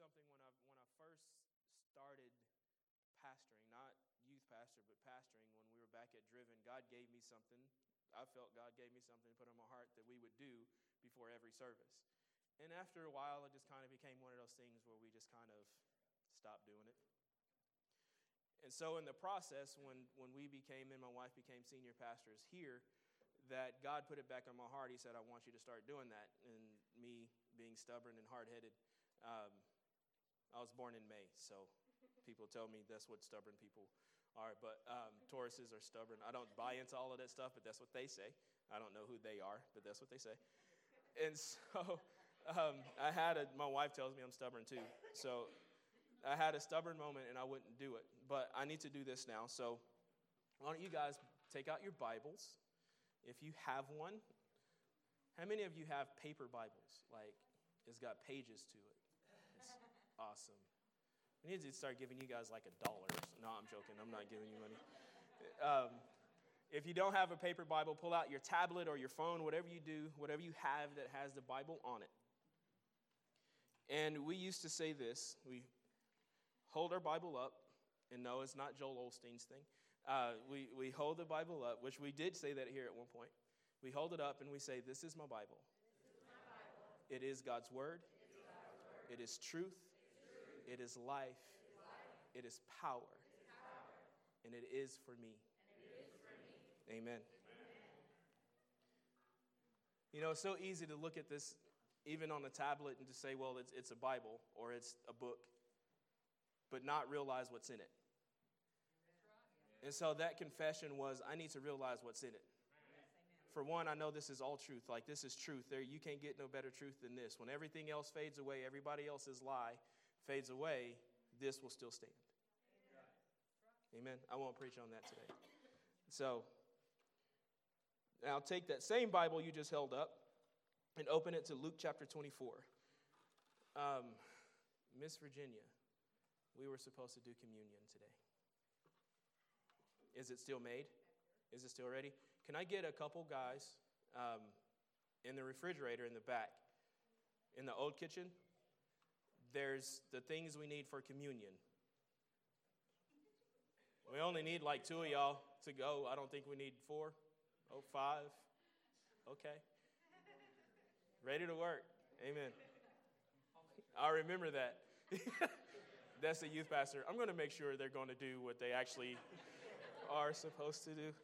something when I first started pastoring, not youth pastor, but pastoring when we were back at Driven. God gave me something. I felt God gave me something to put on my heart that we would do before every service. And after a while, it just kind of became one of those things where we just kind of stopped doing it. And so in the process, when we became, and my wife became senior pastors here, that God put it back on my heart. He said, I want you to start doing that. And me being stubborn and hard-headed, I was born in May, so people tell me that's what stubborn people are. But Tauruses are stubborn. I don't buy into all of that stuff, but that's what they say. I don't know who they are, but that's what they say. And so my wife tells me I'm stubborn too. So I had a stubborn moment and I wouldn't do it. But I need to do this now. So why don't you guys take out your Bibles, if you have one. How many of you have paper Bibles? Like, it's got pages to it. It's awesome. We need to start giving you guys like $1. No, I'm joking. I'm not giving you money. If you don't have a paper Bible, pull out your tablet or your phone, whatever you do, whatever you have that has the Bible on it. And we used to say this. We hold our Bible up, and no, it's not Joel Osteen's thing. We hold the Bible up, which we did say that here at one point. We hold it up and we say, this is my Bible. It is God's word. It is truth. It is life. It is power. And it is for me. Amen. You know, it's so easy to look at this, even on a tablet, and to say, well, it's a Bible or it's a book, but not realize what's in it. And so that confession was, I need to realize what's in it. For one, I know this is all truth. Like, this is truth. You can't get no better truth than this. When everything else fades away, everybody else's lie fades away, this will still stand. Amen. I won't preach on that today. So, now take that same Bible you just held up and open it to Luke chapter 24. Miss Virginia, we were supposed to do communion today. Is it still made? Is it still ready? Can I get a couple guys in the refrigerator in the back? In the old kitchen, there's the things we need for communion. We only need like 2 of y'all to go. I don't think we need 4. Oh, 5. Okay. Ready to work. Amen. I remember that. That's the youth pastor. I'm going to make sure they're going to do what they actually are supposed to do.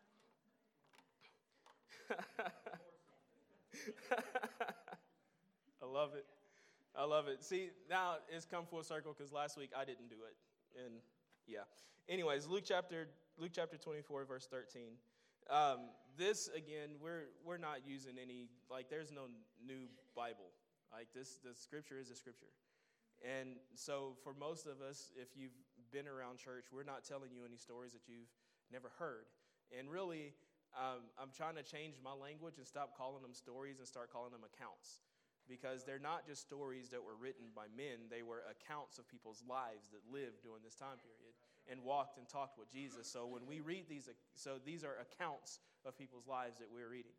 I love it. I love it. See, now it's come full circle because last week I didn't do it. And yeah. Anyways, Luke chapter 24, verse 13. This, again, we're not using any, like, there's no new Bible. Like, the scripture is a scripture. And so for most of us, if you've been around church, we're not telling you any stories that you've never heard. And really, I'm trying to change my language and stop calling them stories and start calling them accounts. Because they're not just stories that were written by men. They were accounts of people's lives that lived during this time period and walked and talked with Jesus. So when we read these, so these are accounts of people's lives that we're reading.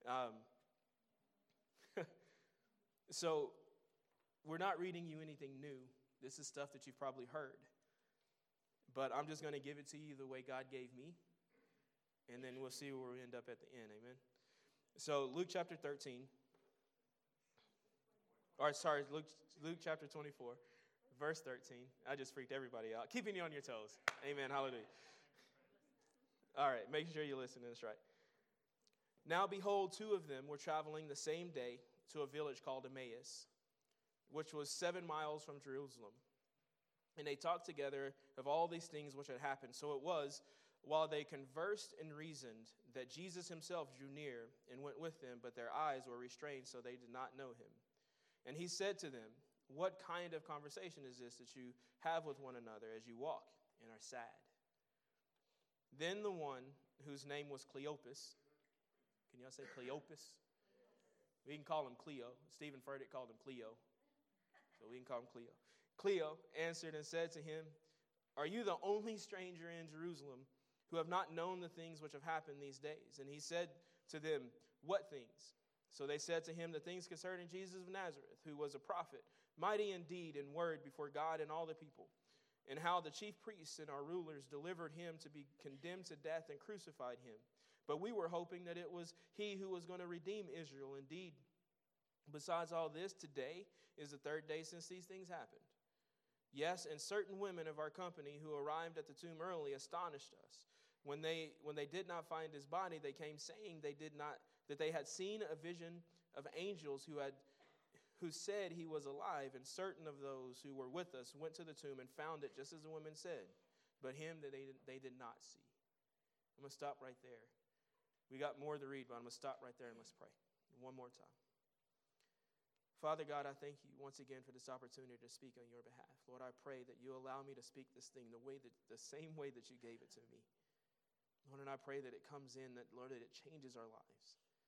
So we're not reading you anything new. This is stuff that you've probably heard. But I'm just going to give it to you the way God gave me. And then we'll see where we end up at the end. Amen. So Luke chapter 13. Luke chapter 24, verse 13. I just freaked everybody out. Keeping you on your toes. Amen. Hallelujah. All right. Make sure you listen to this right. Now behold, 2 of them were traveling the same day to a village called Emmaus, which was 7 miles from Jerusalem. And they talked together of all these things which had happened. So it was, while they conversed and reasoned, that Jesus himself drew near and went with them, but their eyes were restrained, so they did not know him. And he said to them, what kind of conversation is this that you have with one another as you walk and are sad? Then the one whose name was Cleopas, can y'all say Cleopas? We can call him Cleo. Stephen Furtick called him Cleo, so we can call him Cleo. Cleo answered and said to him, are you the only stranger in Jerusalem who have not known the things which have happened these days? And he said to them, what things? So they said to him, the things concerning Jesus of Nazareth, who was a prophet, mighty in deed and word before God and all the people, and how the chief priests and our rulers delivered him to be condemned to death and crucified him. But we were hoping that it was he who was going to redeem Israel. Indeed, besides all this, today is the third day since these things happened. Yes, and certain women of our company who arrived at the tomb early astonished us. When they did not find his body, they came saying that they had seen a vision of angels who said he was alive, and certain of those who were with us went to the tomb and found it just as the women said, but him that they did not see. I'm going to stop right there. We got more to read, but I'm going to stop right there and let's pray one more time. Father God, I thank you once again for this opportunity to speak on your behalf. Lord, I pray that you allow me to speak this thing the same way that you gave it to me. Lord, and I pray that it comes in, that, Lord, that it changes our lives.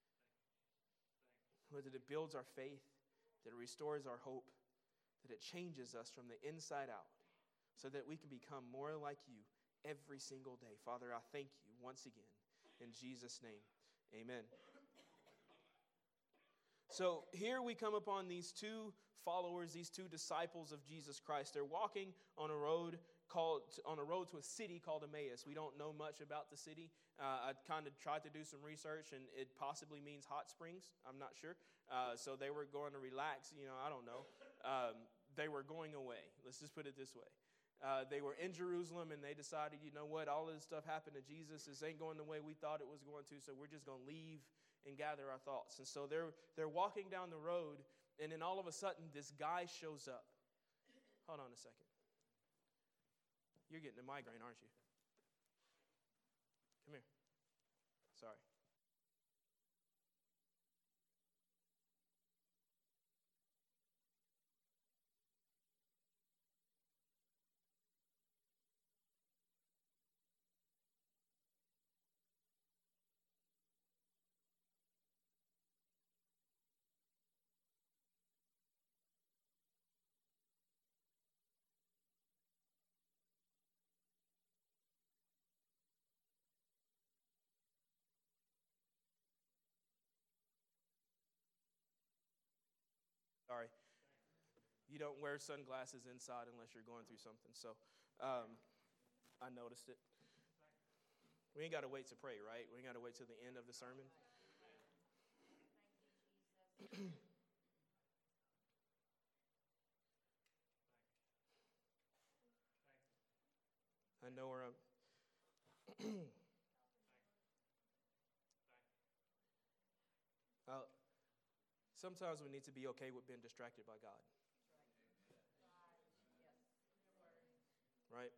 Lord, that it builds our faith, that it restores our hope, that it changes us from the inside out so that we can become more like you every single day. Father, I thank you once again. In Jesus' name, amen. So here we come upon these two followers, these two disciples of Jesus Christ. They're walking on a road to a city called Emmaus. We don't know much about the city. I kind of tried to do some research, and it possibly means hot springs. I'm not sure. So they were going to relax. I don't know. They were going away. Let's just put it this way. They were in Jerusalem, and they decided, you know what, all of this stuff happened to Jesus. This ain't going the way we thought it was going to, so we're just going to leave and gather our thoughts. And so they're walking down the road, and then all of a sudden, this guy shows up. Hold on a second. You're getting a migraine, aren't you? Come here. Sorry. Sorry. You don't wear sunglasses inside unless you're going through something. So I noticed it. We ain't got to wait to pray, right? We ain't got to wait till the end of the sermon. I know where I'm. Sometimes we need to be okay with being distracted by God. Right?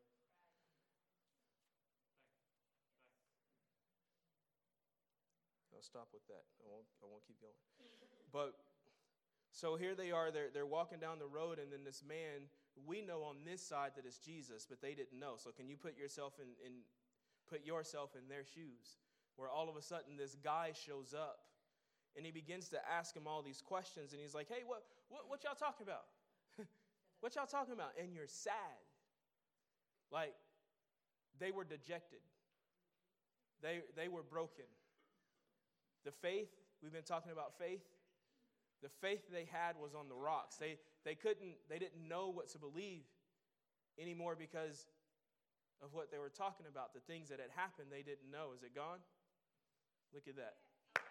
I'll stop with that. I won't keep going. But so here they are. They're walking down the road, and then this man, we know on this side that it's Jesus, but they didn't know. So can you put yourself in their shoes, where all of a sudden this guy shows up, and he begins to ask him all these questions, and he's like, "Hey, what y'all talking about? What y'all talking about?" And you're sad. Like, they were dejected. They were broken. The faith, we've been talking about faith. The faith they had was on the rocks. They didn't know what to believe anymore because of what they were talking about. The things that had happened, they didn't know. Is it gone? Look at that.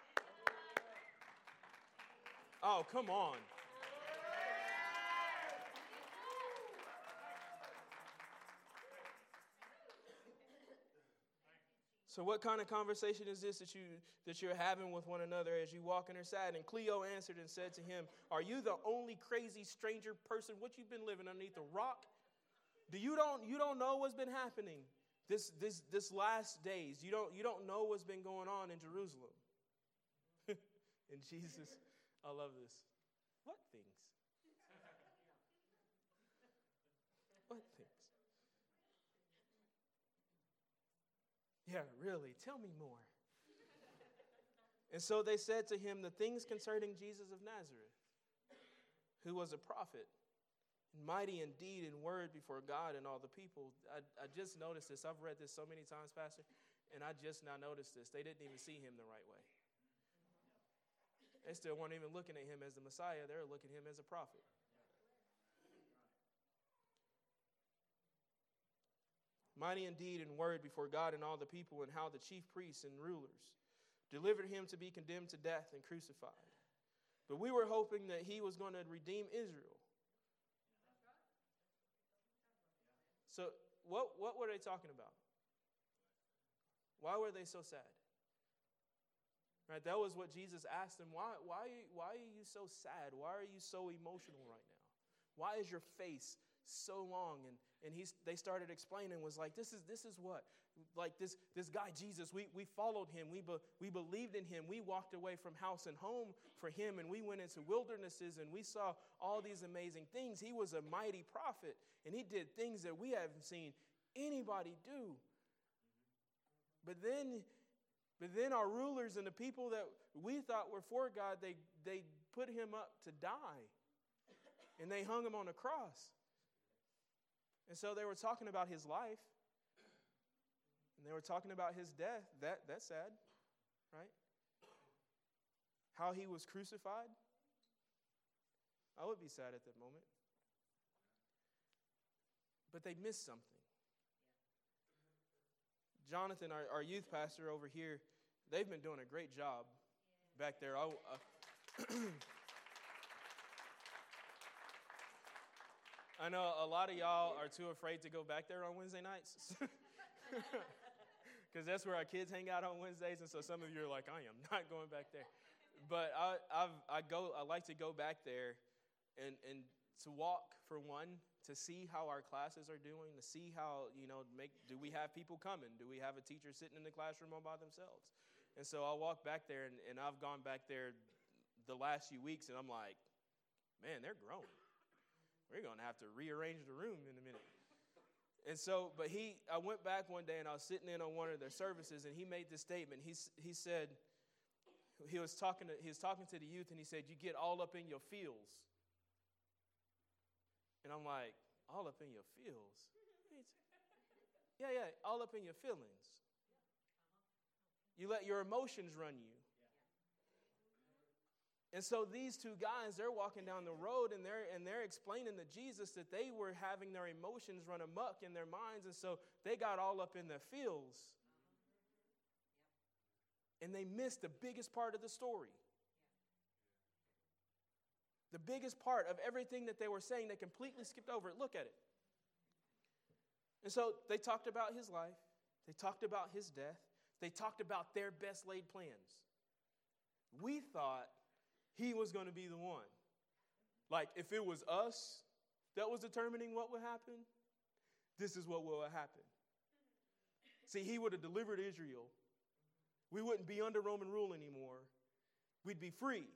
Oh, come on. So what kind of conversation is this that you're having with one another as you walk interside? And Cleo answered and said to him, "Are you the only crazy stranger person? What you've been living underneath a rock? You don't know what's been happening this last days. You don't know what's been going on in Jerusalem." And Jesus, I love this. What things? What things? Yeah, really, tell me more. And so they said to him the things concerning Jesus of Nazareth, who was a prophet, mighty in deed and word before God and all the people. I just noticed this. I've read this so many times, Pastor, and I just now noticed this. They didn't even see him the right way. They still weren't even looking at him as the Messiah. They were looking at him as a prophet. mighty in deed and word before God and all the people, and how the chief priests and rulers delivered him to be condemned to death and crucified. But we were hoping that he was going to redeem Israel. So what were they talking about? Why were they so sad? Right, that was what Jesus asked them. Why are you so sad? Why are you so emotional right now? Why is your face so long? And they started explaining, was like, this is what? Like this guy Jesus, we followed him. We believed in him. We walked away from house and home for him, and we went into wildernesses, and we saw all these amazing things. He was a mighty prophet, and he did things that we haven't seen anybody do. But then our rulers and the people that we thought were for God, they put him up to die. And they hung him on a cross. And so they were talking about his life. And they were talking about his death. That's sad, right? How he was crucified. I would be sad at that moment. But they missed something. Jonathan, our youth pastor over here, they've been doing a great job back there. I know a lot of y'all are too afraid to go back there on Wednesday nights. Because that's where our kids hang out on Wednesdays, and so some of you are like, I am not going back there. But I like to go back there and to walk, for one, to see how our classes are doing, to see how, do we have people coming? Do we have a teacher sitting in the classroom all by themselves? And so I'll walk back there, and I've gone back there the last few weeks, and I'm like, man, they're growing. We're going to have to rearrange the room in a minute. And so, but I went back one day, and I was sitting in on one of their services, and he made this statement. He said, he was talking to the youth, and he said, you get all up in your feels. And I'm like, all up in your feels? Yeah, all up in your feelings. You let your emotions run you. And so these two guys, they're walking down the road, and they're explaining to Jesus that they were having their emotions run amok in their minds, and so they got all up in their feels. And they missed the biggest part of the story. The biggest part of everything that they were saying, they completely skipped over it. Look at it. And so they talked about his life. They talked about his death. They talked about their best laid plans. We thought he was going to be the one. Like, if it was us that was determining what would happen, this is what will happen. See, he would have delivered Israel. We wouldn't be under Roman rule anymore. We'd be free.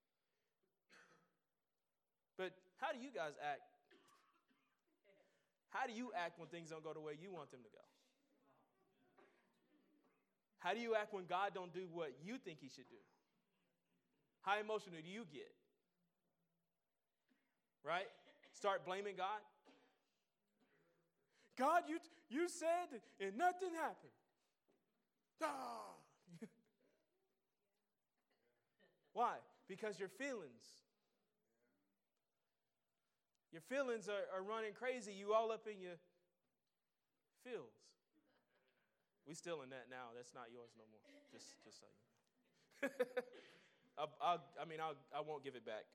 But how do you guys act? How do you act when things don't go the way you want them to go? How do you act when God don't do what you think he should do? How emotional do you get? Right? Start blaming God. God, you said and nothing happened. Ah. Why? Because your feelings are running crazy. You all up in your feels. We still in that now. That's not yours no more. Just so you know. I won't give it back.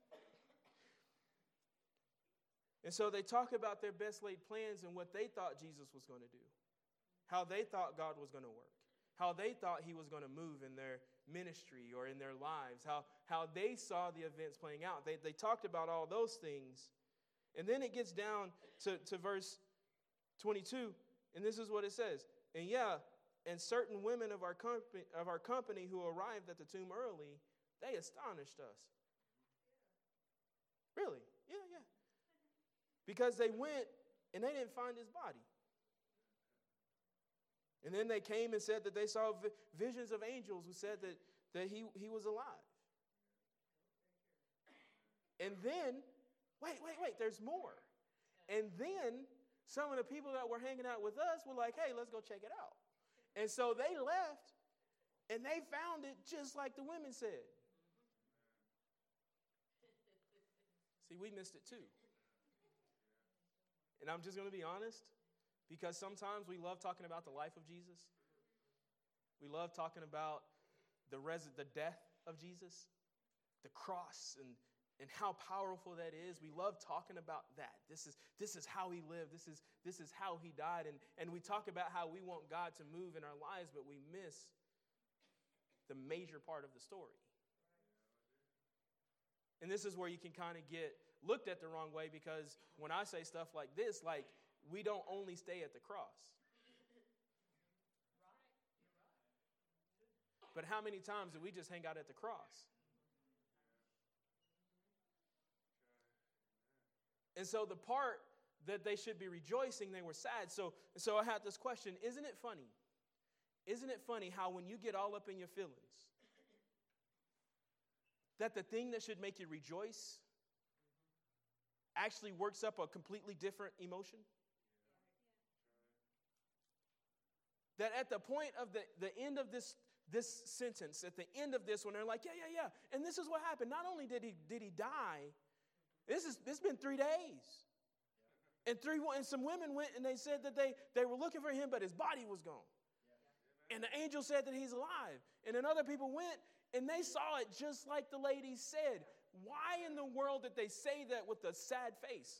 And so they talk about their best laid plans and what they thought Jesus was going to do. How they thought God was going to work. How they thought he was going to move in their ministry or in their lives. How they saw the events playing out. They talked about all those things. And then it gets down to verse 22, and this is what it says. And certain women of our company who arrived at the tomb early, they astonished us. Really? Yeah. Because they went and they didn't find his body. And then they came and said that they saw visions of angels who said that he was alive. And then, wait, there's more. And then some of the people that were hanging out with us were like, hey, let's go check it out. And so they left, and they found it just like the women said. See, we missed it too. And I'm just going to be honest. Because sometimes we love talking about the life of Jesus. We love talking about the death of Jesus, the cross, and how powerful that is. We love talking about that. This is how he lived. This is how he died. And we talk about how we want God to move in our lives, but we miss the major part of the story. And this is where you can kind of get looked at the wrong way, because when I say stuff like this, like, we don't only stay at the cross. But how many times do we just hang out at the cross? And so the part that they should be rejoicing, they were sad. So I had this question, isn't it funny? Isn't it funny how when you get all up in your feelings, that the thing that should make you rejoice actually works up a completely different emotion? That at the point of the end of this sentence, at the end of this, when they're like, yeah, and this is what happened. Not only did he die, it's been 3 days. And some women went and they said that they were looking for him, but his body was gone. And the angel said that he's alive. And then other people went and they saw it just like the lady said. Why in the world did they say that with a sad face?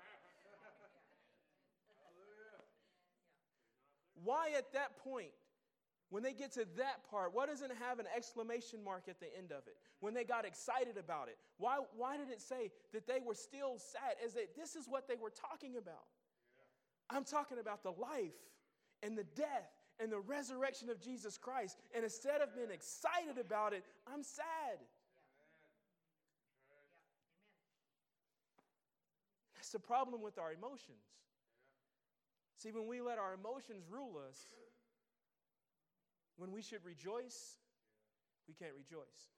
Why at that point, when they get to that part, why doesn't it have an exclamation mark at the end of it? When they got excited about it, why did it say that they were still sad? This is what they were talking about. I'm talking about the life and the death and the resurrection of Jesus Christ. And instead of being excited about it, I'm sad. That's the problem with our emotions. See, when we let our emotions rule us, when we should rejoice, we can't rejoice.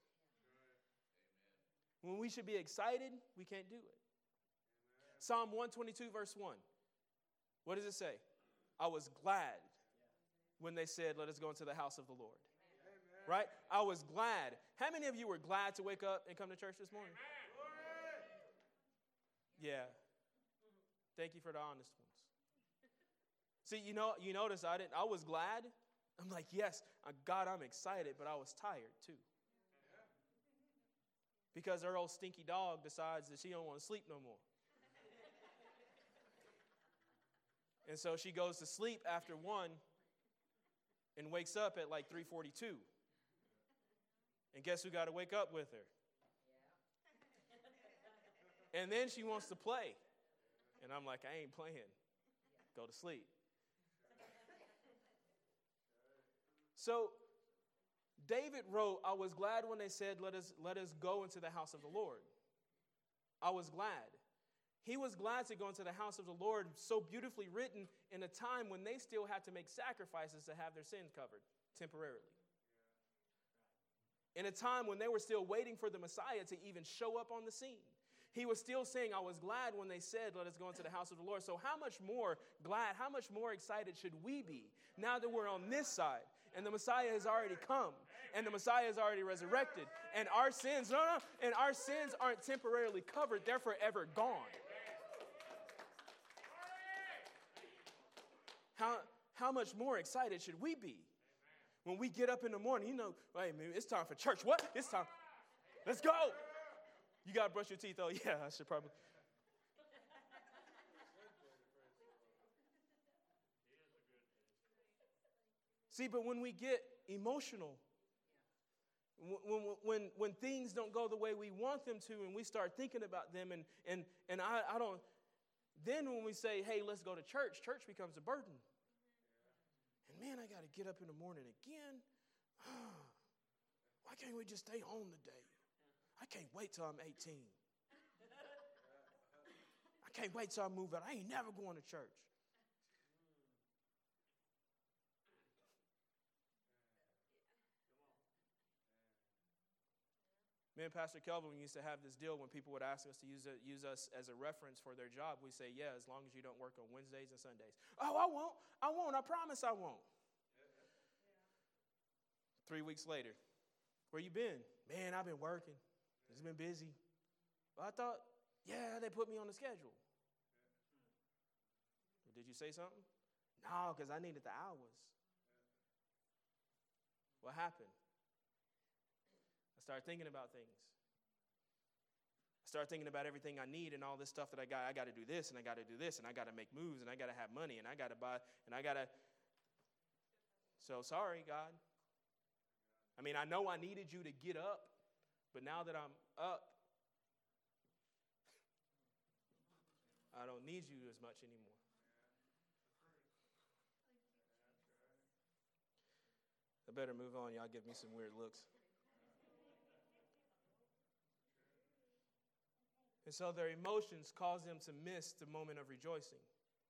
When we should be excited, we can't do it. Psalm 122, verse 1. What does it say? I was glad when they said, let us go into the house of the Lord. Right? I was glad. How many of you were glad to wake up and come to church this morning? Yeah. Thank you for the honest ones. See, you notice I was glad. I'm like, yes, God, I'm excited, but I was tired too. Because her old stinky dog decides that she don't want to sleep no more. And so she goes to sleep after 1 and wakes up at like 3:42. And guess who got to wake up with her? And then she wants to play. And I'm like, I ain't playing. Go to sleep. So David wrote, I was glad when they said, let us go into the house of the Lord. I was glad. He was glad to go into the house of the Lord, so beautifully written in a time when they still had to make sacrifices to have their sins covered temporarily. In a time when they were still waiting for the Messiah to even show up on the scene. He was still saying, I was glad when they said, let us go into the house of the Lord. So how much more glad, how much more excited should we be now that we're on this side and the Messiah has already come and the Messiah has already resurrected and our sins, and our sins aren't temporarily covered, they're forever gone. How much more excited should we be when we get up in the morning? Hey, man, it's time for church. What? It's time. Let's go. You got to brush your teeth. Oh, yeah, I should probably. See, but when we get emotional, when things don't go the way we want them to, and we start thinking about them, and I don't, then when we say, hey, let's go to church, church becomes a burden. And man, I got to get up in the morning again. Why can't we just stay home today? I can't wait till I'm 18. I can't wait till I move out. I ain't never going to church. Me and Pastor Kelvin used to have this deal when people would ask us to use us as a reference for their job. We say, yeah, as long as you don't work on Wednesdays and Sundays. Oh, I won't. I promise I won't. 3 weeks later, where you been? Man, I've been working. It's been busy. Well, I thought, yeah, they put me on the schedule. Did you say something? No, because I needed the hours. What happened? I started thinking about things. I started thinking about everything I need and all this stuff that I got. I got to do this, and I got to do this, and I got to make moves, and I got to have money, and I got to buy, and I got to. So sorry, God. I mean, I know I needed you to get up, but now that I'm up, I don't need you as much anymore. I better move on. Y'all give me some weird looks. And so their emotions cause them to miss the moment of rejoicing.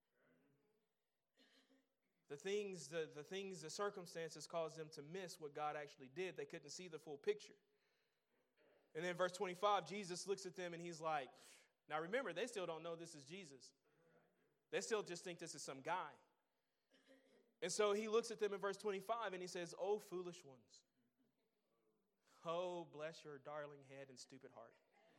The circumstances caused them to miss what God actually did. They couldn't see the full picture. And then verse 25, Jesus looks at them and he's like, now remember, they still don't know this is Jesus. They still just think this is some guy. And so he looks at them in verse 25 and he says, "Oh, foolish ones. Oh, bless your darling head and stupid heart."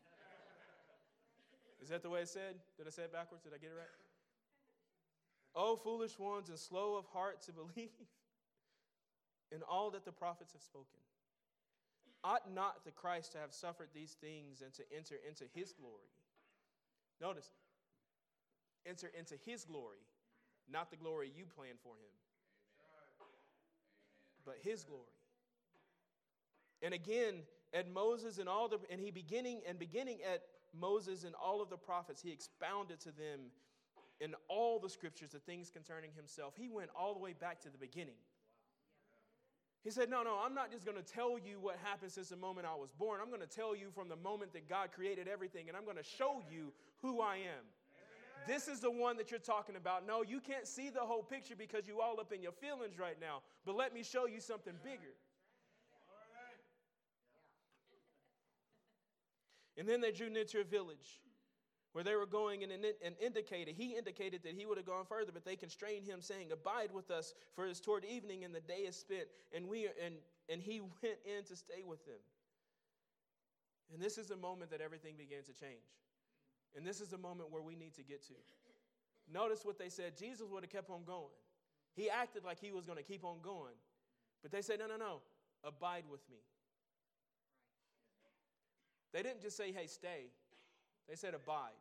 Is that the way it said? Did I say it backwards? Did I get it right? "Oh, foolish ones and slow of heart to believe in all that the prophets have spoken. Ought not the Christ to have suffered these things and to enter into his glory?" Notice, enter into his glory, not the glory you planned for him, but his glory. And again, at Moses and beginning at Moses and all of the prophets, he expounded to them in all the scriptures the things concerning himself. He went all the way back to the beginning. He said, no, I'm not just going to tell you what happened since the moment I was born. I'm going to tell you from the moment that God created everything, and I'm going to show you who I am. This is the one that you're talking about. No, you can't see the whole picture because you all up in your feelings right now. But let me show you something bigger. And then they drew near to a village where they were going, and he indicated that he would have gone further, but they constrained him, saying, "Abide with us, for it is toward evening, and the day is spent." And he went in to stay with them. And this is the moment that everything began to change. And this is the moment where we need to get to. Notice what they said. Jesus would have kept on going. He acted like he was going to keep on going. But they said, no, abide with me. They didn't just say, hey, stay. They said, abide.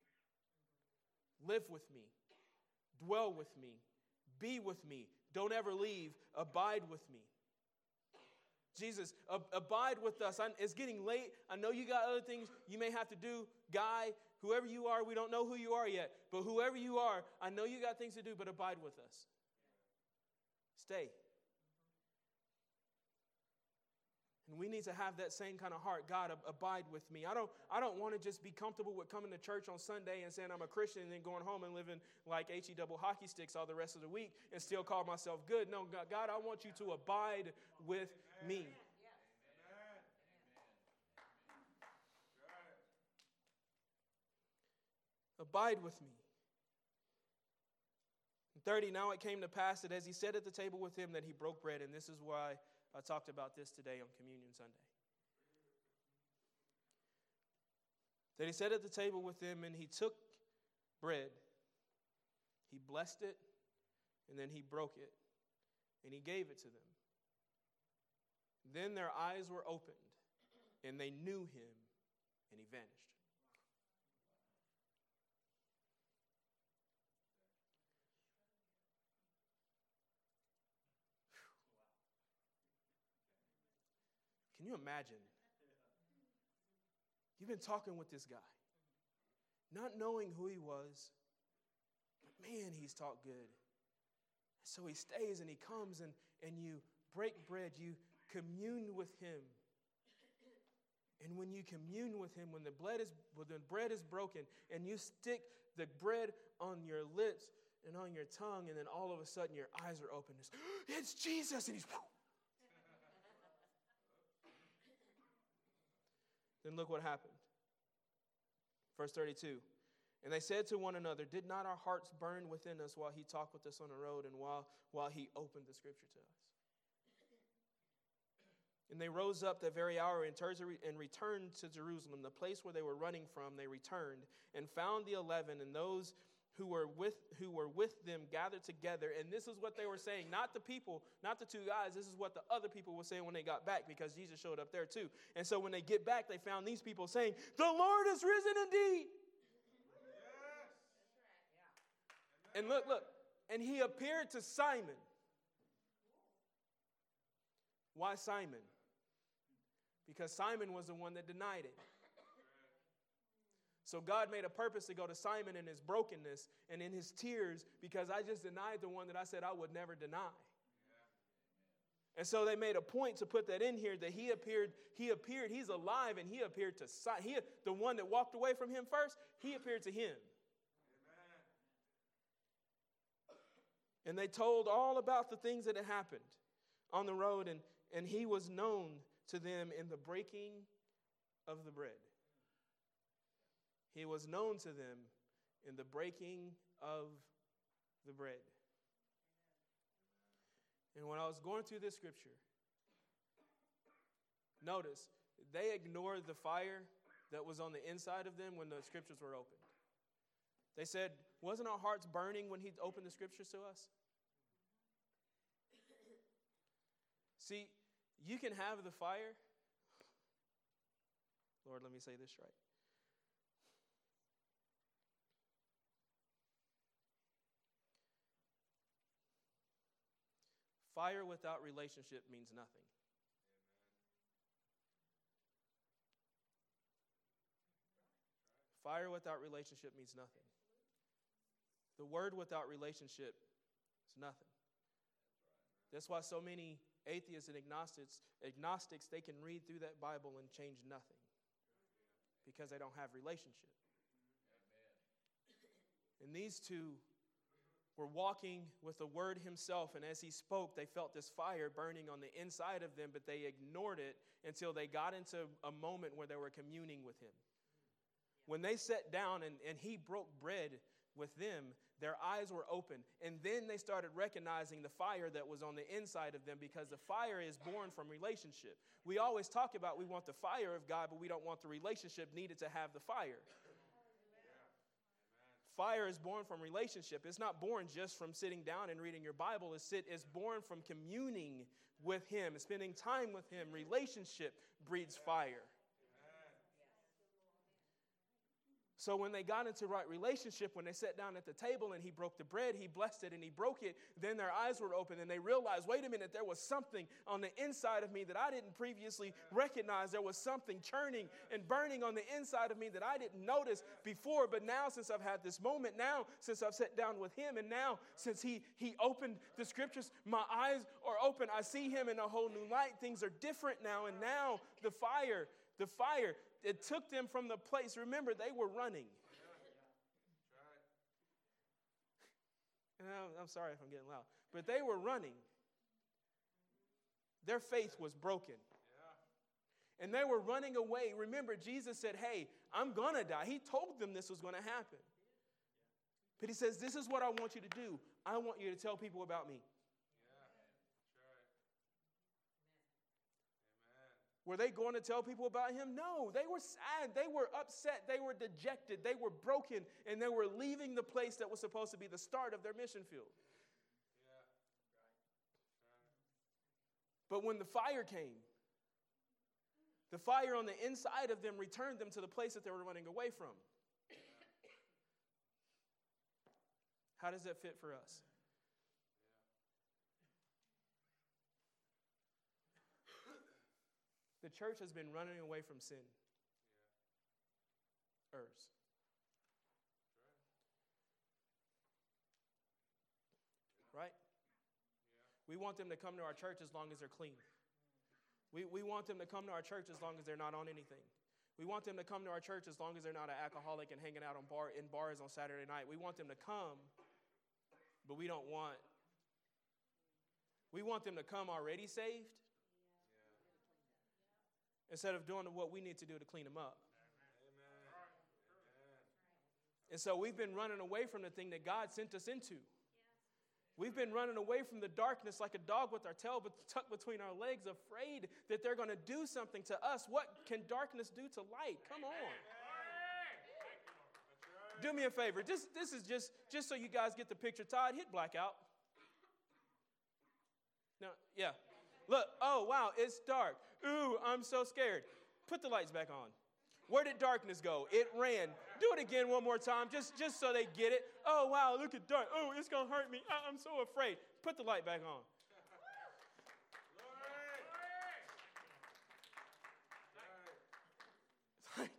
Live with me. Dwell with me. Be with me. Don't ever leave. Abide with me. Jesus, abide with us. It's getting late. I know you got other things you may have to do. Guy, whoever you are, we don't know who you are yet. But whoever you are, I know you got things to do, but abide with us. Stay. And we need to have that same kind of heart. God, abide with me. I don't want to just be comfortable with coming to church on Sunday and saying I'm a Christian and then going home and living like HE double hockey sticks all the rest of the week and still call myself good. No, God, I want you to abide with me. Abide with me. 30, now it came to pass that as he sat at the table with him that he broke bread, and this is why I talked about this today on Communion Sunday. That he sat at the table with them and he took bread, he blessed it, and then he broke it, and he gave it to them. Then their eyes were opened, and they knew him, and he vanished. Can you imagine? You've been talking with this guy, not knowing who he was, but man, he's talked good. So he stays and he comes and you break bread, you commune with him. And when you commune with him, when the bread is broken and you stick the bread on your lips and on your tongue, and then all of a sudden your eyes are open. It's Jesus, and he's... Then look what happened. Verse 32. And they said to one another, did not our hearts burn within us while he talked with us on the road and while he opened the scripture to us? And they rose up that very hour and returned to Jerusalem. The place where they were running from, they returned and found the 11 and those who were with them gathered together. And this is what they were saying. Not the people, not the two guys. This is what the other people were saying when they got back, because Jesus showed up there too. And so when they get back, they found these people saying, "The Lord is risen indeed." Yes. And look. And he appeared to Simon. Why Simon? Because Simon was the one that denied it. So God made a purpose to go to Simon in his brokenness and in his tears, because I just denied the one that I said I would never deny. And so they made a point to put that in here, that he appeared, he's alive, and he appeared to Simon. The one that walked away from him first, he appeared to him. And they told all about the things that had happened on the road, and he was known to them in the breaking of the bread. He was known to them in the breaking of the bread. And when I was going through this scripture, notice, they ignored the fire that was on the inside of them when the scriptures were opened. They said, wasn't our hearts burning when he opened the scriptures to us? See, you can have the fire. Lord, let me say this right. Fire without relationship means nothing. Fire without relationship means nothing. The word without relationship is nothing. That's why so many atheists and agnostics, they can read through that Bible and change nothing, because they don't have relationship. And these two were walking with the Word himself, and as he spoke, they felt this fire burning on the inside of them, but they ignored it until they got into a moment where they were communing with him. When they sat down and he broke bread with them, their eyes were open, and then they started recognizing the fire that was on the inside of them, because the fire is born from relationship. We always talk about we want the fire of God, but we don't want the relationship needed to have the fire. Fire is born from relationship. It's not born just from sitting down and reading your Bible. It's born from communing with him, spending time with him. Relationship breeds fire. So when they got into right relationship, when they sat down at the table and he broke the bread, he blessed it and he broke it, then their eyes were open and they realized, wait a minute, there was something on the inside of me that I didn't previously recognize. There was something churning and burning on the inside of me that I didn't notice before. But now, since I've had this moment, now since I've sat down with him, and now since he opened the scriptures, my eyes are open. I see him in a whole new light. Things are different now. And now the fire, it took them from the place. Remember, they were running. And I'm sorry if I'm getting loud, but they were running. Their faith was broken. And they were running away. Remember, Jesus said, hey, I'm going to die. He told them this was going to happen. But he says, this is what I want you to do. I want you to tell people about me. Were they going to tell people about him? No, they were sad. They were upset. They were dejected. They were broken. And they were leaving the place that was supposed to be the start of their mission field. But when the fire came, the fire on the inside of them returned them to the place that they were running away from. How does that fit for us? The church has been running away from sin. Right? We want them to come to our church as long as they're clean. We want them to come to our church as long as they're not on anything. We want them to come to our church as long as they're not an alcoholic and hanging out in bars on Saturday night. We want them to come, but we want them to come already saved, instead of doing what we need to do to clean them up. Amen. And so we've been running away from the thing that God sent us into. We've been running away from the darkness like a dog with our tail tucked between our legs, afraid that they're going to do something to us. What can darkness do to light? Come on. Do me a favor. This is just so you guys get the picture. Todd, hit blackout. No, yeah. Look, oh, wow, it's dark. Ooh, I'm so scared. Put the lights back on. Where did darkness go? It ran. Do it again one more time, just so they get it. Oh, wow, look at dark. Oh, it's going to hurt me. I'm so afraid. Put the light back on. It's like,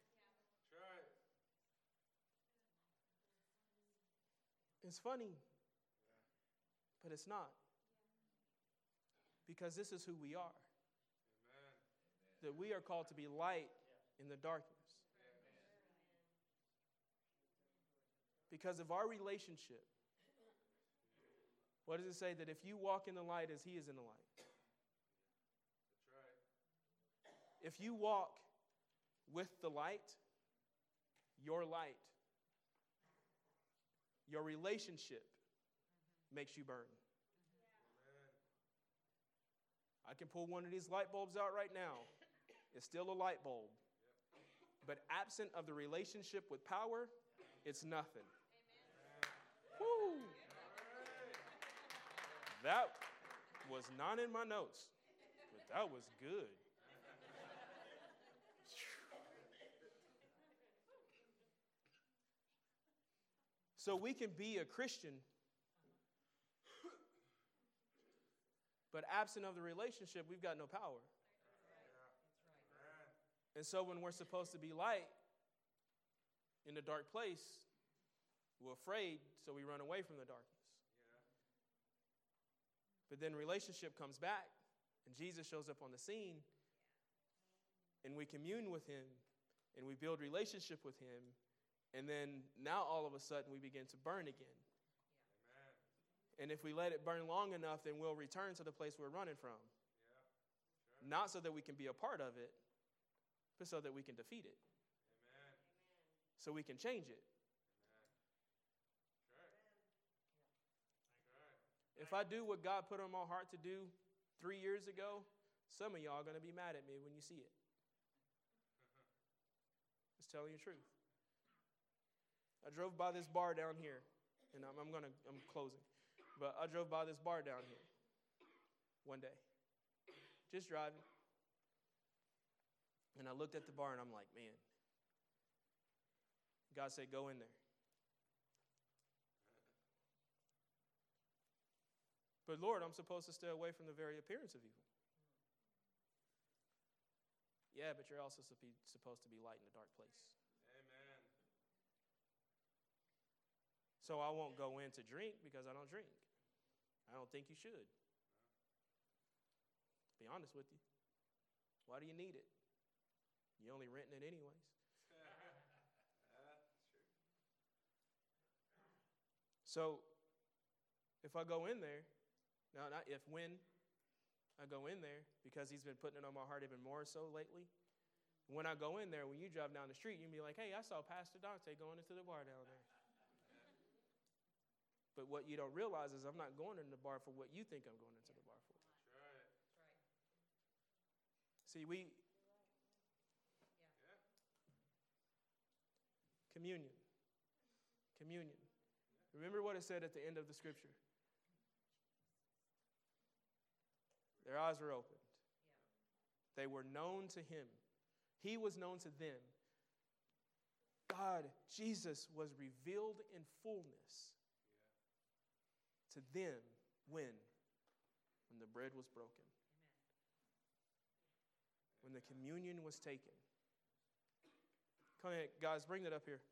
it's funny, but it's not. Because this is who we are. That we are called to be light in the darkness. Because of our relationship. What does it say? That if you walk in the light as he is in the light. That's right. If you walk with the light, your relationship makes you burn. I can pull one of these light bulbs out right now. It's still a light bulb. But absent of the relationship with power, it's nothing. Woo. That was not in my notes, but that was good. So we can be a Christian, but absent of the relationship, we've got no power. And so when we're supposed to be light in the dark place, we're afraid, so we run away from the darkness. But then relationship comes back, and Jesus shows up on the scene, and we commune with him, and we build relationship with him, and then now all of a sudden we begin to burn again. And if we let it burn long enough, then we'll return to the place we're running from. Not so that we can be a part of it, but so that we can defeat it. So we can change it. If I do what God put on my heart to do 3 years ago, some of y'all are going to be mad at me when you see it. Just telling you the truth. I drove by this bar down here, and I'm closing. But I drove by this bar down here one day, just driving. And I looked at the bar, and I'm like, man, God said, go in there. But Lord, I'm supposed to stay away from the very appearance of evil. Yeah, but you're also supposed to be light in a dark place. Amen. So I won't go in to drink because I don't drink. I don't think you should. Be honest with you. Why do you need it? You're only renting it anyways. So if I go in there, now not if, when I go in there, because he's been putting it on my heart even more so lately. When I go in there, when you drive down the street, you can be like, hey, I saw Pastor Dante going into the bar down there. But what you don't realize is I'm not going into the bar for what you think I'm going into the bar for. That's right. See, communion. Remember what it said at the end of the scripture. Their eyes were opened. They were known to him. He was known to them. God, Jesus, was revealed in fullness to them when the bread was broken. When the communion was taken. Come ahead, guys, bring that up here.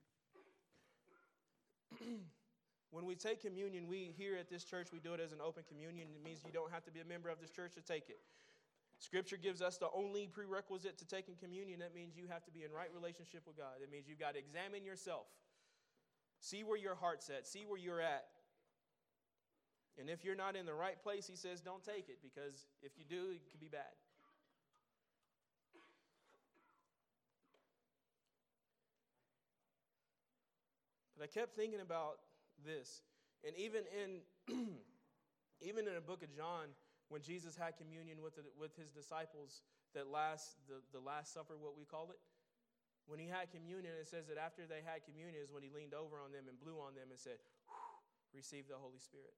When we take communion, we here at this church, we do it as an open communion. It means you don't have to be a member of this church to take it. Scripture gives us the only prerequisite to taking communion. That means you have to be in right relationship with God. It means you've got to examine yourself. See where your heart's at. See where you're at. And if you're not in the right place, he says, don't take it, because if you do, it could be bad. But I kept thinking about this. And even in the book of John, when Jesus had communion with his disciples, the Last Supper, what we call it, When he had communion, it says that after they had communion is when he leaned over on them and blew on them and said, receive the Holy Spirit.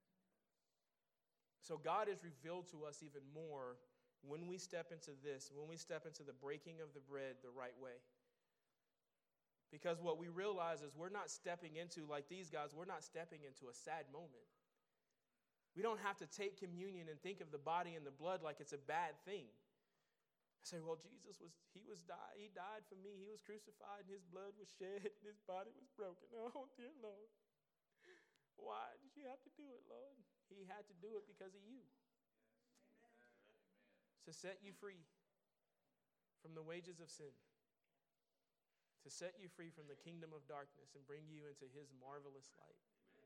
So God is revealed to us even more when we step into this, when we step into the breaking of the bread the right way. Because what we realize is we're not stepping into, like these guys, we're not stepping into a sad moment. We don't have to take communion and think of the body and the blood like it's a bad thing. I say, well, he died for me. He was crucified and his blood was shed and his body was broken. Oh, dear Lord. Why did you have to do it, Lord? He had to do it because of you. Yes. To set you free from the wages of sin. To set you free from the kingdom of darkness and bring you into his marvelous light.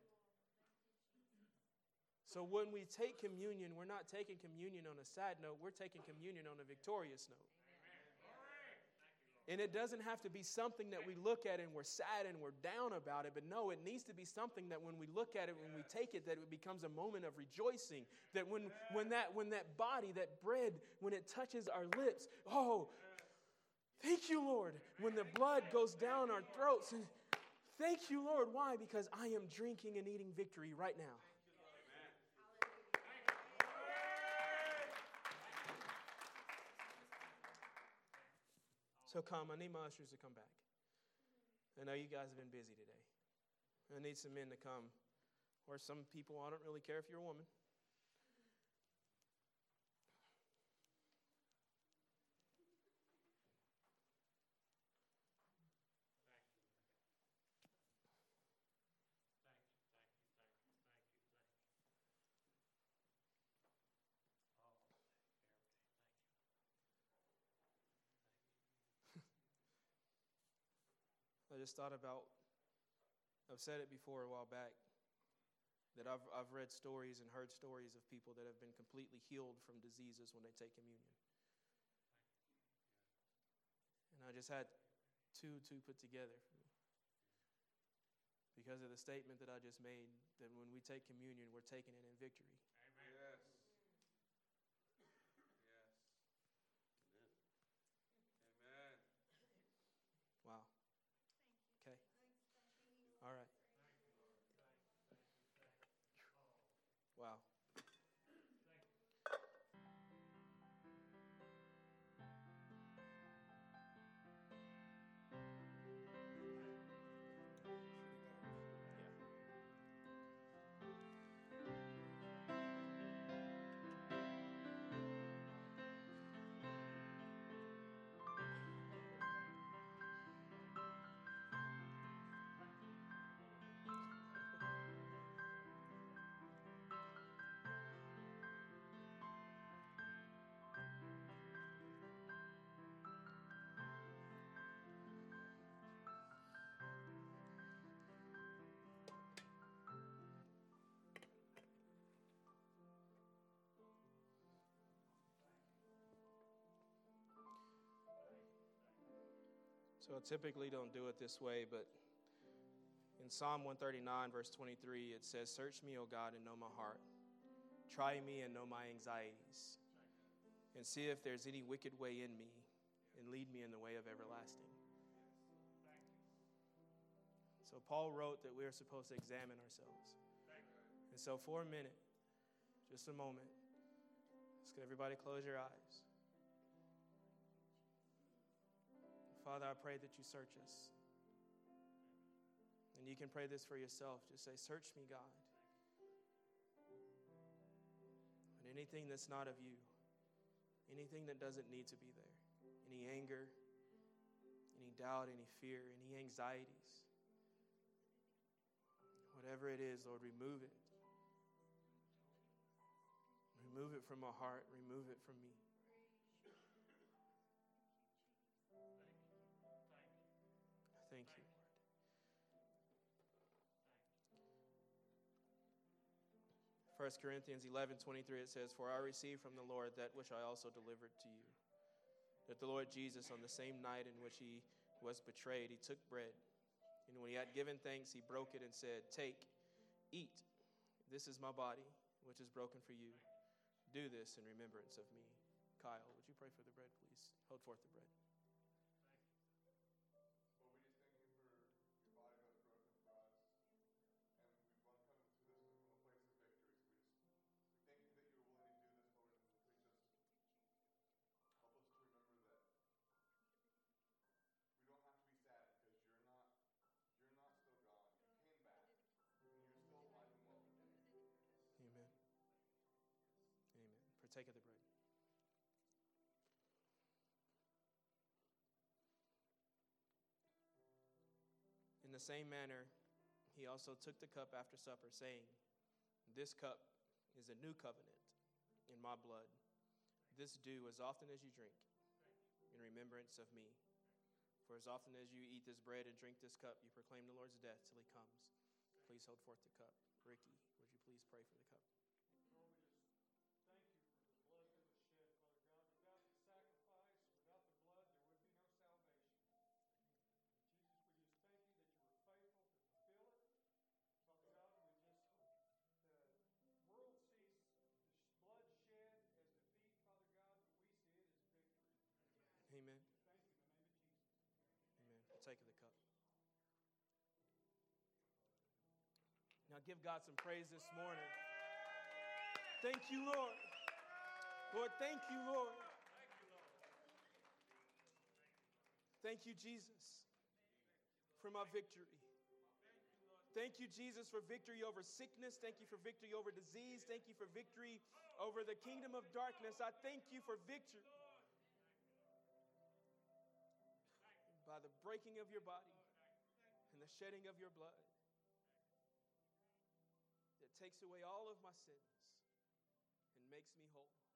So when we take communion, we're not taking communion on a sad note. We're taking communion on a victorious note. And it doesn't have to be something that we look at and we're sad and we're down about it. But no, it needs to be something that when we look at it, when we take it, that it becomes a moment of rejoicing. That when that body, that bread, when it touches our lips, oh, thank you, Lord. When the blood goes down our throats, and thank you, Lord. Why? Because I am drinking and eating victory right now. So come, I need my ushers to come back. I know you guys have been busy today. I need some men to come. Or some people, I don't really care if you're a woman. I just thought about, I've said it before a while back, that I've read stories and heard stories of people that have been completely healed from diseases when they take communion. And I just had two put together for me. Because of the statement that I just made, that when we take communion, we're taking it in victory. Amen. Yes. Amen. Wow. Okay. All right. Wow. So I typically don't do it this way, but in Psalm 139, verse 23, it says, "Search me, O God, and know my heart. Try me and know my anxieties, and see if there's any wicked way in me, and lead me in the way of everlasting." So Paul wrote that we're supposed to examine ourselves. And so for a minute, just a moment, let's get everybody close your eyes. Father, I pray that you search us. And you can pray this for yourself. Just say, "Search me, God. And anything that's not of you, anything that doesn't need to be there, any anger, any doubt, any fear, any anxieties, whatever it is, Lord, remove it. Remove it from my heart. Remove it from me. Thank you, Lord. 1 Corinthians 11:23, it says, "For I received from the Lord that which I also delivered to you, that the Lord Jesus, on the same night in which he was betrayed, he took bread. And when he had given thanks, he broke it and said, 'Take, eat. This is my body, which is broken for you. Do this in remembrance of me.'" Kyle, would you pray for the bread, please? Hold forth the bread. Partake of the bread. In the same manner, he also took the cup after supper, saying, "This cup is a new covenant in my blood. This do as often as you drink in remembrance of me. For as often as you eat this bread and drink this cup, you proclaim the Lord's death till he comes." Please hold forth the cup. Ricky, would you please pray for the cup? Lord, we just thank you for the blood that was shed, Father God. Without the sacrifice, without the blood, there would be no salvation. Jesus, we just thank you that you were faithful to fulfill it. Father God, we just, the world sees the blood shed as defeat, Father God, but we see it as victory. Amen. Thank you in the name of Jesus. Amen. Partake of the cup. Now give God some praise this morning. Thank you, Lord. Lord, thank you, Lord. Thank you, Jesus, for my victory. Thank you, Jesus, for victory over sickness. Thank you for victory over disease. Thank you for victory over the kingdom of darkness. I thank you for victory by the breaking of your body and the shedding of your blood that takes away all of my sins and makes me whole.